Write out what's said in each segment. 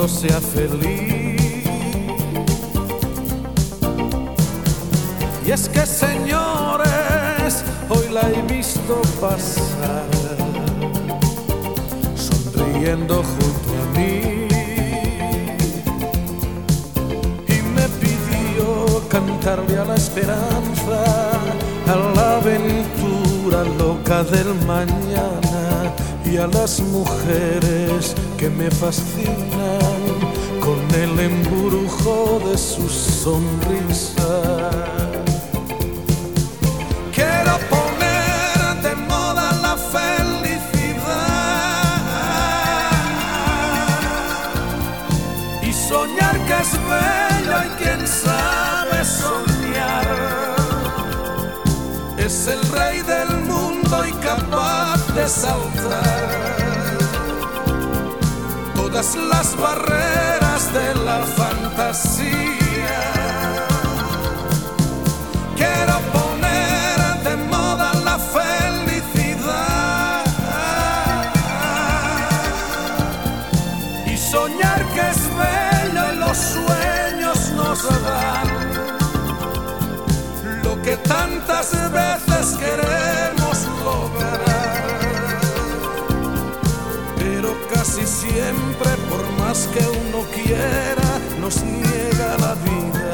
mundo sea feliz. Y es que, señores, hoy la he visto pasar, sonriendo junto a mí, y me pidió cantarle a la esperanza, a la aventura loca del mañana y a las mujeres que me fascinan con el embrujo de su sonrisa. Quiero poner de moda la felicidad y soñar que es bello, y quien sabe soñar es el rey del mundo y capaz de saltar todas las barreras de la fantasía. Quiero poner de moda la felicidad y soñar que es bello, y los sueños nos dan lo que tantas veces queremos lograr, pero casi siempre, por más que uno quiera, nos niega la vida.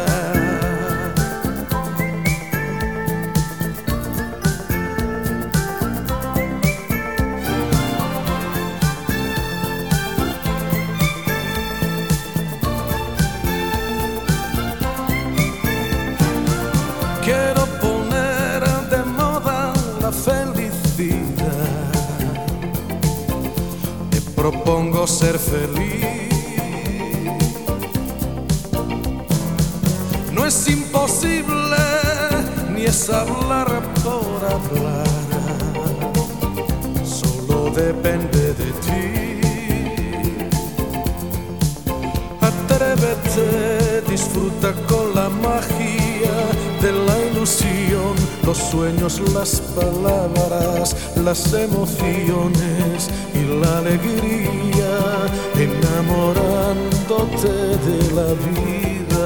Quiero poner de moda la felicidad. Me propongo ser feliz. No es imposible, ni es hablar por hablar. Solo depende de ti. Atrévete, disfruta con la magia de la ilusión, los sueños, las palabras, las emociones y la alegría, enamorándote de la vida.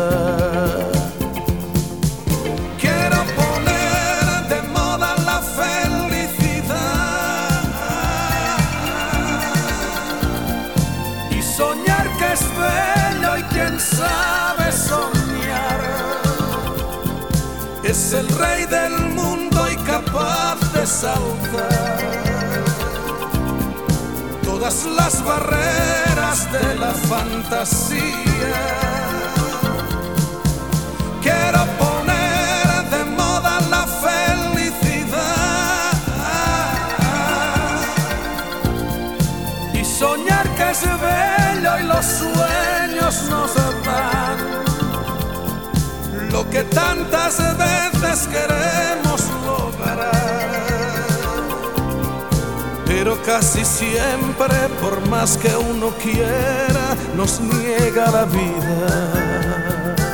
Quiero poner de moda la felicidad y soñar que es bello, y quien sabe soñar es el rey del mundo y capaz de saltar todas las barreras de la fantasía. Quiero poner de moda la felicidad y soñar que es bello, y los sueños nos dan lo que tantas veces queremos lograr, pero casi siempre, por más que uno quiera, nos niega la vida.